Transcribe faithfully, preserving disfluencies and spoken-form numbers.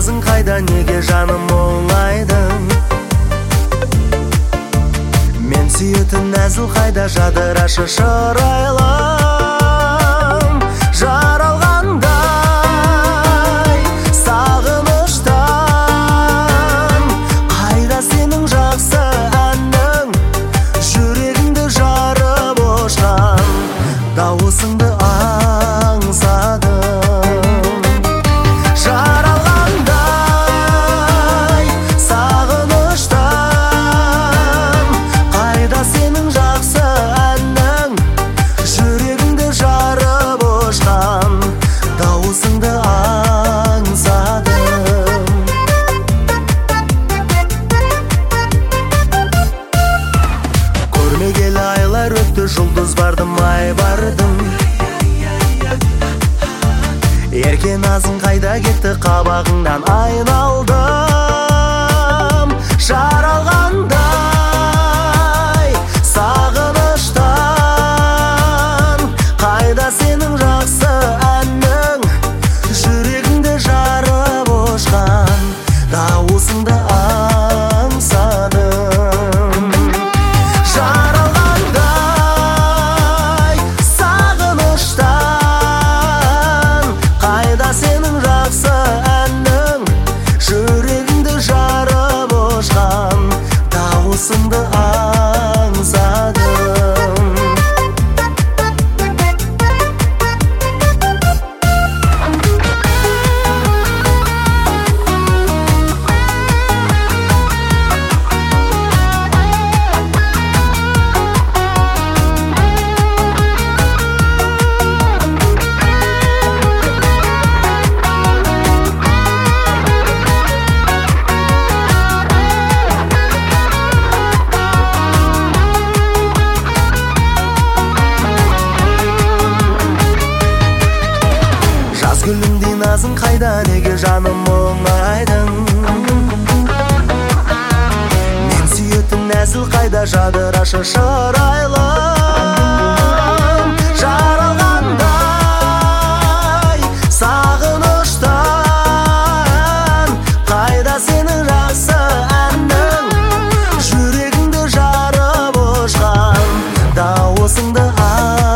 назың қайда, неге жаным оңайдың? Мен сүйетін нәзіл қайда, жадырашы шырайлым жаралғандай сағыныштан. Қайда сенің жақсы әнің, жүрегіңді жарып ұшқан дауысыңды аңсадым. Жаралғандай сағыныштан, қайда сенің жақсы әнің, жүрегіңді жарып ұшқан дауысыңды аңсадым. Көрмегелі айлар өтті, жұлдыз бардым, ай бардым. Ерке назың қайда кетті, қабағыңнан айналдым. Жаралғандай сағыныштан, қайда сенің жақсы әнің, жүрегіңді жарып ұшқан дауысыңды аңсадым. Жаралғандай сағыныштан, қайда сенің жақсы әнің, жүрегіңді жарып ұшқан дауысыңды аңсадым. Гүлімдей назың қайда, неге жаным оңайдың? Мен сүйетін нәзіл қайда, жадырашы шырайлым жаралғандай сағыныштан. Қайда сенің жақсы әнің, жүрегіңді жарып ұшқан дауысыңды